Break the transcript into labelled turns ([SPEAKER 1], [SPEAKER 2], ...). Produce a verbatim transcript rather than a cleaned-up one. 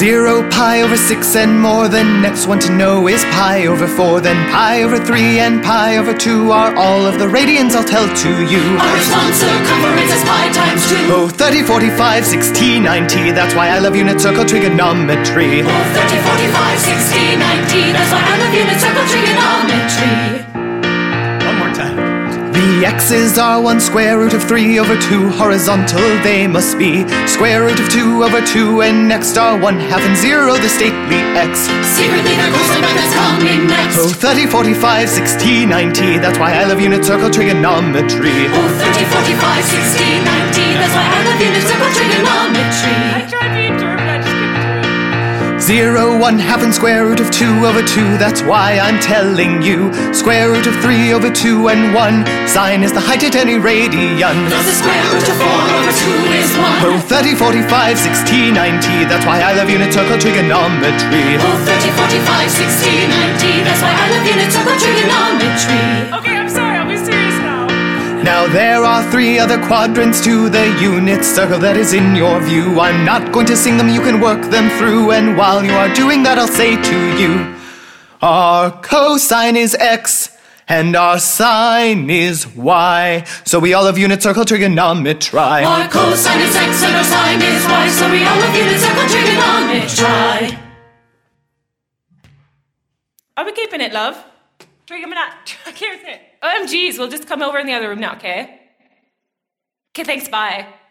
[SPEAKER 1] Zero, pi over six and more. The next one to know is pi over four. Then pi over three and pi over two are all of the radians I'll tell to you.
[SPEAKER 2] Our response circumference is pi times two.
[SPEAKER 1] Oh, thirty, forty-five, sixty, ninety. That's why I love unit circle trigonometry.
[SPEAKER 2] Oh, thirty, forty-five, sixty, ninety. That's why I love unit circle trigonometry.
[SPEAKER 1] One more time. The x's are one square root of three over two. Horizontal they must be. Square root of two over two. And next are one half and zero, the stately x.
[SPEAKER 2] Secretly the cosine method's coming next.
[SPEAKER 1] Oh, thirty, forty-five, sixty, ninety. That's why I love unit circle trigonometry.
[SPEAKER 2] Oh, thirty, forty-five, sixty, ninety. That's why I love unit circle trigonometry.
[SPEAKER 3] I tried being German, I just couldn't do it.
[SPEAKER 1] Zero, one half and square root of two over two. That's why I'm telling you. Square root of three over two and one. Sine is the height at any radian.
[SPEAKER 2] Thus the square root of four over two is one.
[SPEAKER 1] Oh, thirty, forty-five, sixty, ninety. That's why I love unit circle trigonometry.
[SPEAKER 2] Oh, thirty, forty-five, sixty, ninety. That's why I love unit circle trigonometry.
[SPEAKER 3] Okay, I'm sorry, I'll be serious now.
[SPEAKER 1] Now there are three other quadrants to the unit circle that is in your view. I'm not going to sing them, you can work them through. And while you are doing that, I'll say to you, our cosine is x and our sine is y. So we all have unit circle trigonometry.
[SPEAKER 2] Our cosine is x and our sine is y. So we all have unit circle trigonometry.
[SPEAKER 3] Are we keeping it, love? Trigonometry. I can't say it. O M Gs, we'll just come over in the other room now, okay? Okay, thanks, bye.